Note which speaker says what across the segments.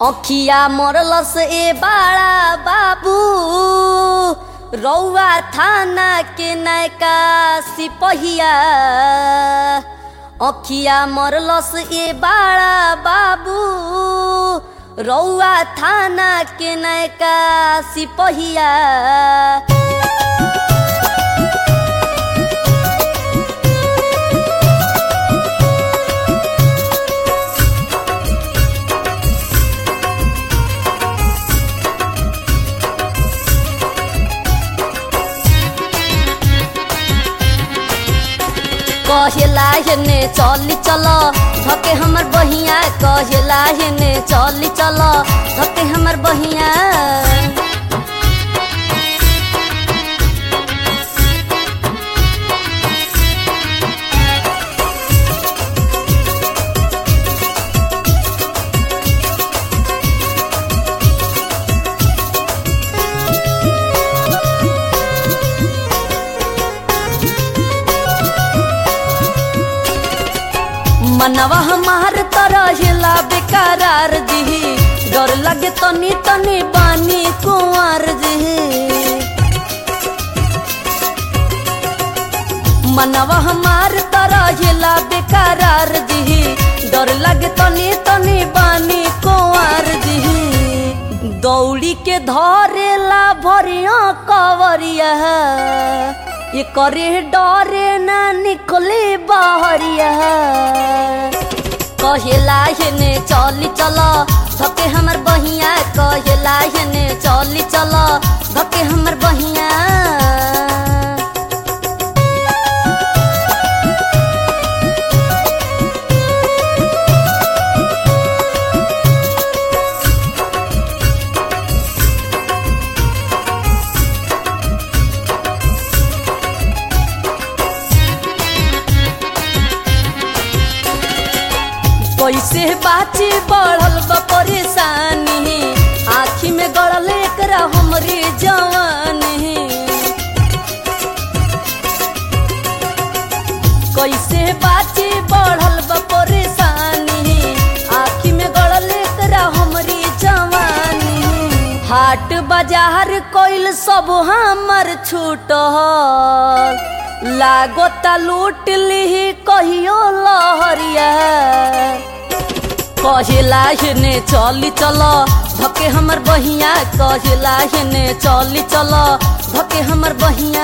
Speaker 1: अखिया मरलस ए बाड़ा बाबू रौआ थाना के नयका सिपहिया। अखिया मरलस ए बाड़ा बाबू रौआ थाना के नयका सिपहिया। कहेला हेने चली चल धके हमर बहिया, कहेला हेने चली चल धके हमर बहिया। मनवा हमार तरहिला बेकरार दिही, डर लगे तनी तनी बानी कुंवर दिही। मनवा हमार तरहिला बेकरार दिही, डर लगे तनी तनी बानी कुंवर दिही। दौड़ी के धरेला भरिया कवरिया, ये करे डरे ना निकले बहरिया। कहेला हेने चली चल धके हमर बहिया, कहेला हेने चली चल धके हमर बहिया। कैसे बाची बढ़ल बा परेशानी, आँखी में गड़ल एकरा हमरी जवानी। कैसे बाची बढ़ल बा परेशानी, आँखी में गड़ल एकरा हमरी जवानी। हाट बाजार कोइल सब हमर छूटल, लागोता लूट ली कहियो लहरिया। कहेला हेने चली चल धके हमर बहिया, कहेला हेने चली चल धके हमर बहिया।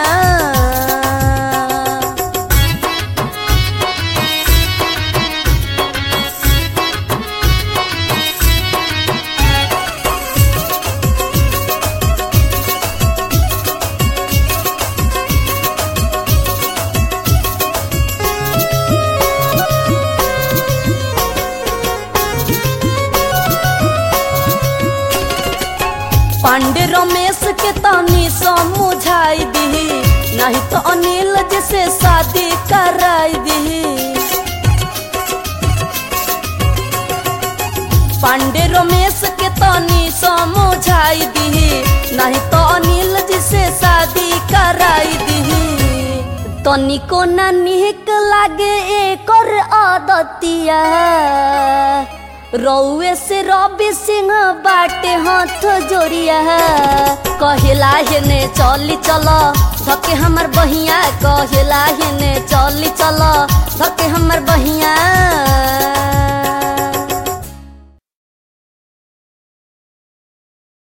Speaker 1: पांडे रमेश के तनी समझाई दी, नहीं तो अनिल जैसे शादी कराई दी। पांडे रमेश के तनी समझाई दी, नहीं तो अनिल जैसे शादी कराई दी। तनिको ना निक लागे एकर आदतिया, रौए से रवि सिंह बाटे हाथ जोड़िया। कहेला हेने चली चल धके हमर बहिया, कहेला हेने चली चल धके हमर बहिया।